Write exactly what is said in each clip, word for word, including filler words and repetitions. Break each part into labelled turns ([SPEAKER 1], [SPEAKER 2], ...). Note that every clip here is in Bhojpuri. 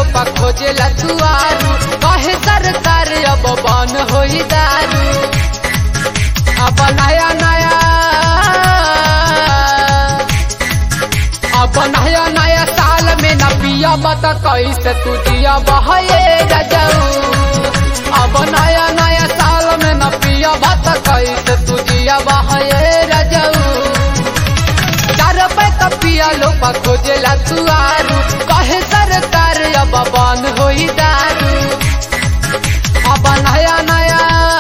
[SPEAKER 1] लोपा खोजेला तुआरू कहे सरकार अब बन होई दारू। अब नया नया अब नया नया साल में न पिया बता कैसे तू जिया बहे रजऊ। अब नया नया साल में न पिया बता कैसे तू जिया बहे रजऊ। चार पैसा पिया लोपा खोजेला तुआरू कहे सरकार अब बन होई दारू। अब नया नया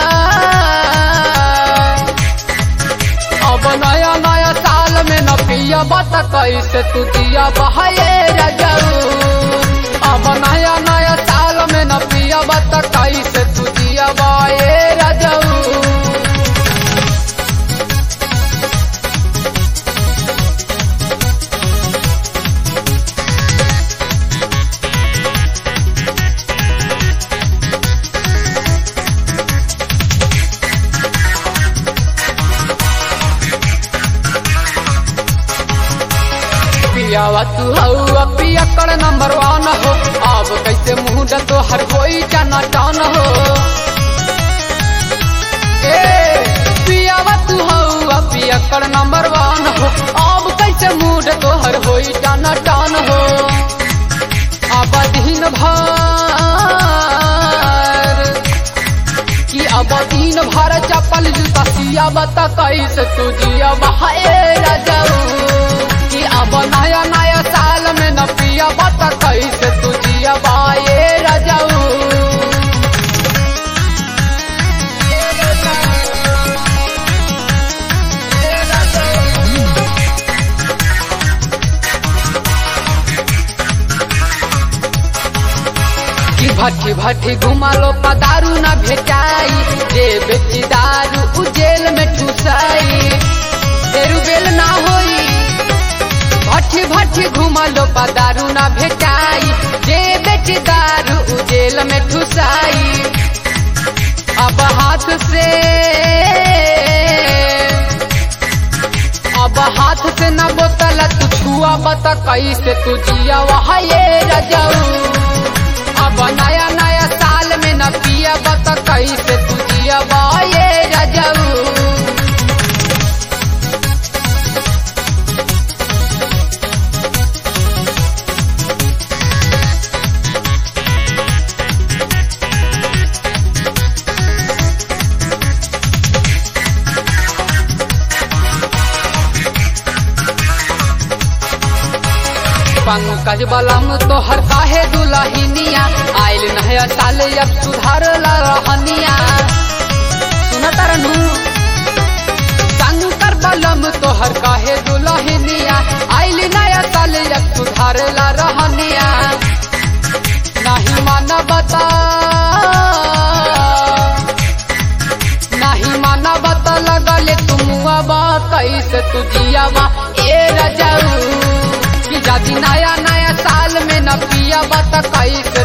[SPEAKER 1] अब नया नया साल में न पिया बता कैसे तू जिया बहे रजऊ। अब नया नया साल में न पिया बता कैसे तू जिया बहे रजऊ। पियावा तू हऊ पियकड़ नंबर वन हो अब कैसे मुंह तो हर कोई जाना टान हो। ए पियावा तू हऊ पियकड़ नंबर वन हो अब कैसे मुंह तो हर कोई जाना टान हो। अब दिन भर कि अब दिन भर चप्पल जूता सिया बता कैसे तू जिया बहे रजऊ। अब नया नया साल में न पिया बता कैसे तू जिया बाए रजऊ। कि भट्टी भट्टी घुमा लो दारू न भेटाई जे बेची दारू उ जेल में ठुसाई। तेरू बेल ना होई भट्टी भट्टी घुमा लो दारू ना भेटाई जे बेटी दारू उजेल में ठुसाई। अब हाथ से अब हाथ से न बोतल तू छुआ बता कैसे तू जिया वहे रजऊ। अब नया नया साल में न पिया बता कैसे तू जिया वहे रजऊ। पंकज बलम तोहर काहे दुलहिनिया आइल नया साल अब सुधार ला रहनिया। सुनत रहनु शंकर बलम तोहर काहे दुलहिनिया आइल नया साल अब सुधार ला रहनिया। नहीं माना बता नहीं माना बता लगले तुम अब कैसे तू जिया बा ए रजऊ। नया नया साल में न पिया बता कैसे